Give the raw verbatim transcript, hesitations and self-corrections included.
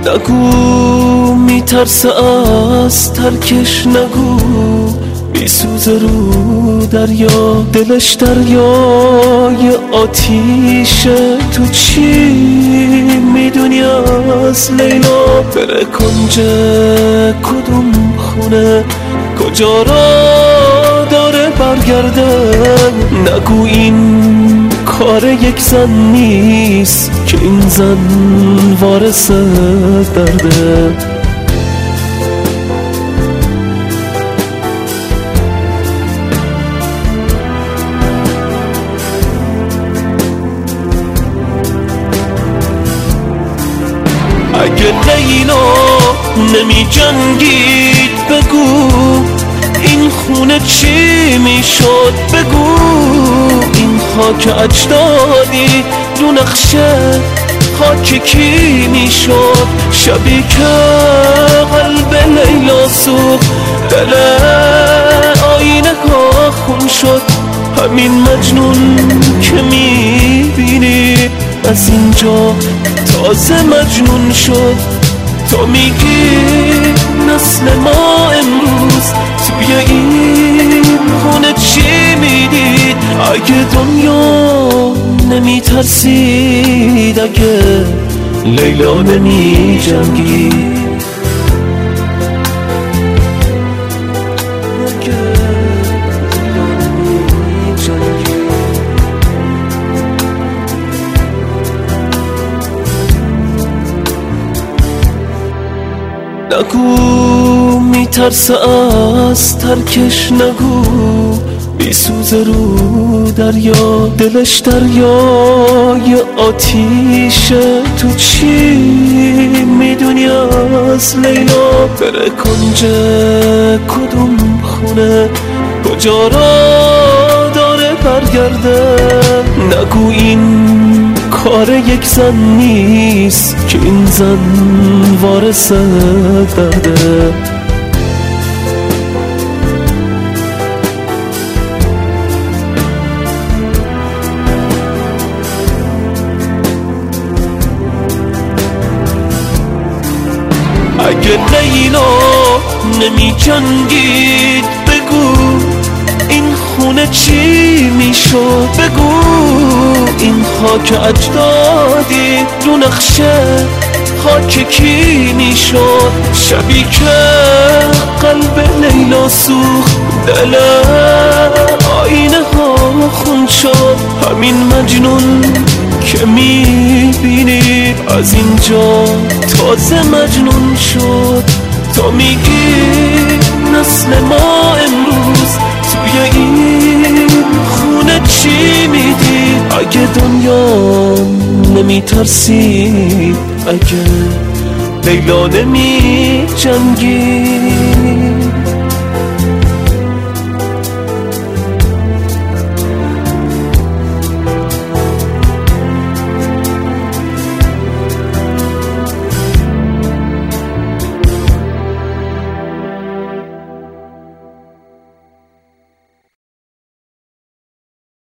نگو میترسه از ترکش، نگو میسوزه رو دریا، دلش دریای آتیشه. تو چی میدونی از لیلا؟ بره کنج کدوم خونه، کجا را داره برگردن؟ نگو این کار یک زن نیست که این زن وارث درده. اگه لیلا نمی جنگید بگو این خونه چی میشد؟ بگو این خاک اجدادی رو نقشه خاک کی میشد؟ شبی که قلب لیلا سوخت، دل آینه ها خون شد. همین مجنون که میبینی از اینجا تازه مجنون شد. تو میگی نسل ما امروز توی این خونه چی میدید؟ اگه دنیا نمیترسید، اگه لیلا نمی جنگید، نگو میترسه از ترکش، نگو میسوزه رو دریا، دلش دریای آتیشه. تو چی میدونی از لیلا؟ بره کنج کدوم خونه، کجا را داره برگرده؟ نگو این کار یک زن نیست که این زن وارث درده. اگه لیلا نمی جنگید بگو این خونه چی میشد؟ بگو این خاک اجدادی رو نقشه خاک کی میشد؟ شبی که قلب لیلا سوخت، دل آینه ها خون شد. همین مجنون که میبینی از اینجا تازه مجنون شد. تو میگی نسل ما امروز توی این خونه چی میدی؟ اگه دنیا نمیترسید، اگه لیلا نمی جنگید.